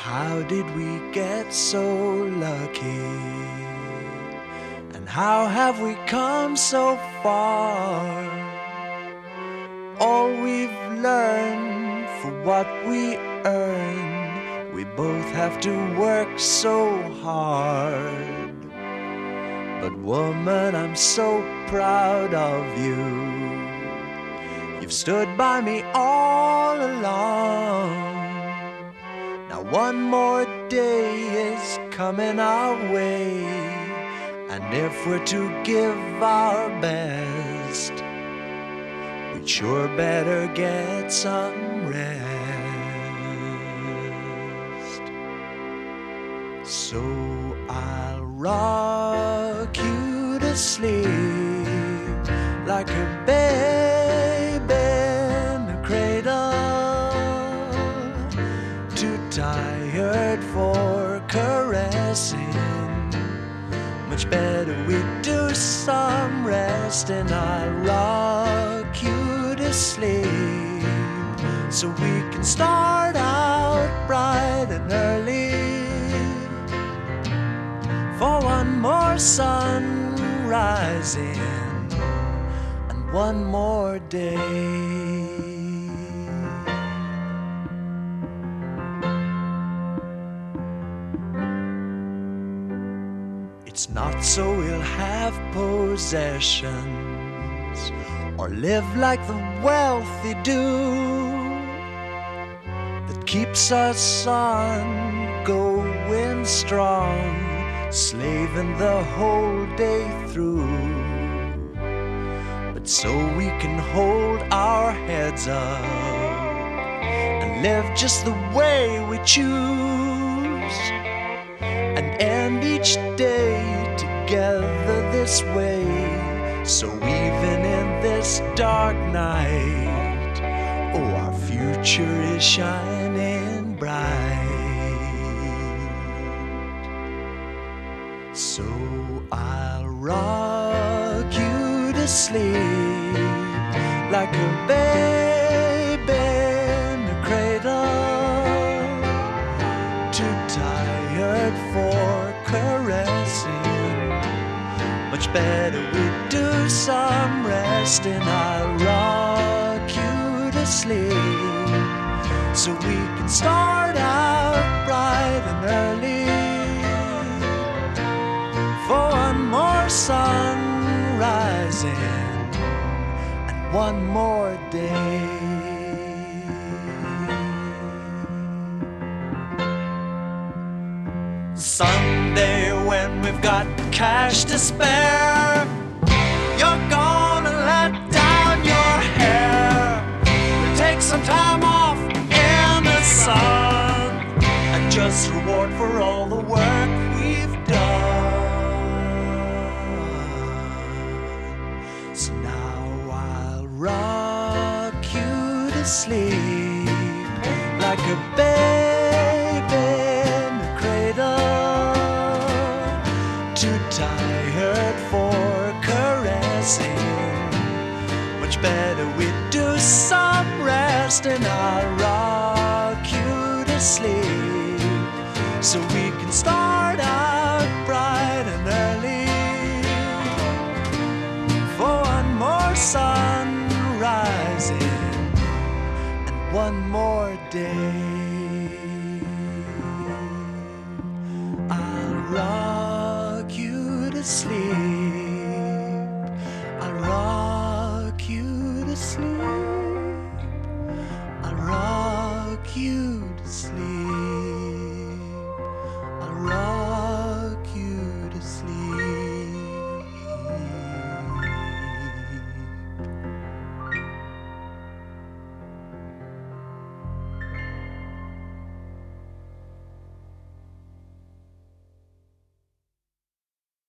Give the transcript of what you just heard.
How did we get so lucky? And how have we come so far? All we've learned for what we earn, we both have to work so hard. But woman, I'm so proud of you. You've stood by me all along. Now one more day is coming our way, and if we're to give our best, we'd sure better get some rest. So I'll rock you to sleep like a baby in a cradle, too tired for caressing. Much better we do some rest, and I'll rock you to sleep so we can start out bright and early for one more sun rising and one more day. It's not so we'll have possessions or live like the wealthy do, that keeps us on going strong, slaving the whole day through. But so we can hold our heads up and live just the way we choose, and end each day together this way. So even in this dark night, oh, our future is shining bright. So I'll rock you to sleep like a baby in a cradle, too tired for caressing. Much better we do some rest, and I'll rock you to sleep so we can start out bright and early for one more sun rising and one more day. Someday when we've got cash to spare, you're gonna let down your hair. We'll take some time off in the sun, and just reward for all the work we've done. So now I'll rock you to sleep like a baby in a cradle, too tired for caressing. Much better we do some rest, and I'll rock you to sleep so we can start out bright and early for one more sun rising and one more day. I'll rock you to sleep. I'll rock you to sleep. I'll rock you to sleep.